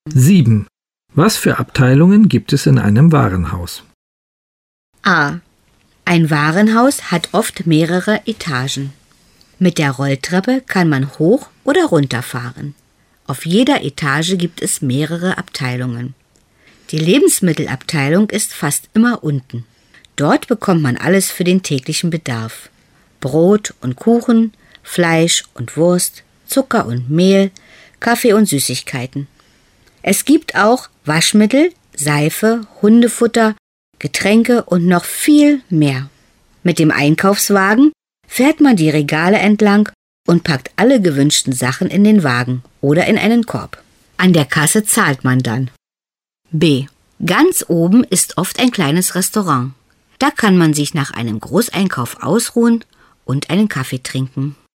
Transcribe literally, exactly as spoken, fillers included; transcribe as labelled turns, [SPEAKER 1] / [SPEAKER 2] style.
[SPEAKER 1] sieben. Was für Abteilungen gibt es in einem Warenhaus?
[SPEAKER 2] A. Ein Warenhaus hat oft mehrere Etagen. Mit der Rolltreppe kann man hoch oder runter fahren. Auf jeder Etage gibt es mehrere Abteilungen. Die Lebensmittelabteilung ist fast immer unten. Dort bekommt man alles für den täglichen Bedarf. Brot und Kuchen, Fleisch und Wurst, Zucker und Mehl, Kaffee und Süßigkeiten. Es gibt auch Waschmittel, Seife, Hundefutter, Getränke und noch viel mehr. Mit dem Einkaufswagen fährt man die Regale entlang und packt alle gewünschten Sachen in den Wagen oder in einen Korb. An der Kasse zahlt man dann. B. Ganz oben ist oft ein kleines Restaurant. Da kann man sich nach einem Großeinkauf ausruhen und einen Kaffee trinken.